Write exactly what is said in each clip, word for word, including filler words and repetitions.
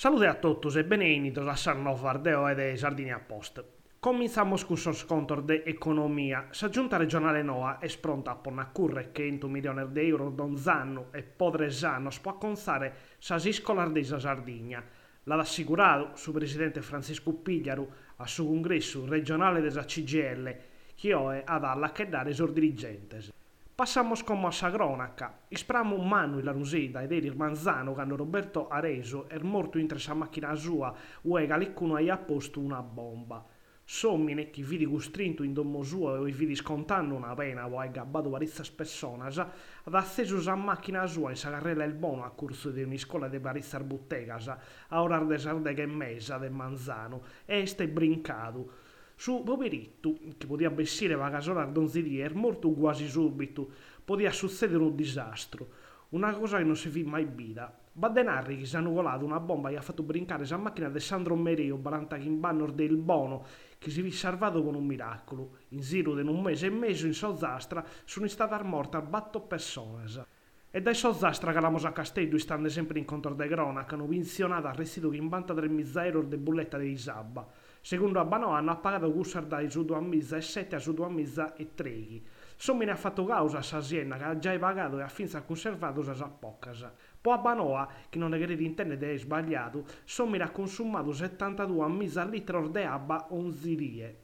Salute a todos e benvenutos a San Fardeo e de Sardinia Post. Cominciamo con sos contor de economia. Sa giunta regionale Noa è pronta a ponnacurre cento milioni di euro donz'anno e podres'anno può consare sas iscolas de sa Sardigna. L'ha assicurato su presidente Francisco Pigliaru a su congresso regionale della C G L che ora ad alla che dare sos dirigentes. Passamos como a sa cronaca. Ispramo Manuel Aruseda ed Elir Manzano quando Roberto Areso è morto in sa macchina sua e qualcuno ha posto una bomba. Sommine che vidi costrinto in domo suo e vidi scontando una pena o hai gabbato varizzas personas ad acceso sa macchina sua in sa carrella il bono a corso di un'iscola de varizzar buttegas a orar de sardega e mesa de Manzano e este brincato. Su poveretto, che poteva bessire la casola donzeria, è morto quasi subito. Poteva succedere un disastro. Una cosa che non si vede mai vita. Badenarri che si hanno colato una bomba e ha fatto brincare la macchina di Sandro Mereo, in banner del Bono, che si è salvato con un miracolo. In giro di un mese e mezzo in Sozzastra sono state morte otto persone. E dai Sozzastra che la a Castello stanno sempre in conto de cronaca, hanno vinzionato arrestito che in vanta del mizzaero de bulletta di Isabba. Secondo Abano hanno pagato Gussardai su due mizza e sette su due mizza e tre. Sommi ne ha fatto causa a sa Siena che ha già pagato e ha finza conservato sa poccas. Poi Abanoa, che non è che intende è sbagliato, sommi ne ha consumato settantadue mizza litri di abba onzirie.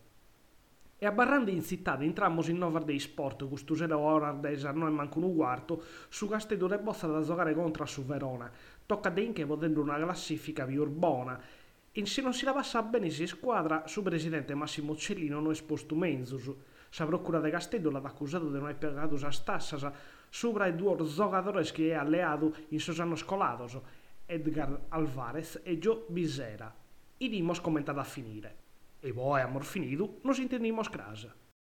E a Barrandi in città entriamo in Nova dei Sport, custusera ora desa noi manco un quarto, su Castello de Bozza da giocare contro su Verona. Tocca denche potendo una classifica più urbana. E se non si la passa bene si squadra, su presidente Massimo Cellino non esposto menzus. Sa procura de Castello l'ha accusato di non aver pagato sa tassas sopra i due giocatori che è alleato in sos annos scolados, Edgar Alvarez e Joe Bisera. I dimos commentata a finire. E poi, amor finito, nos intendimos crasa.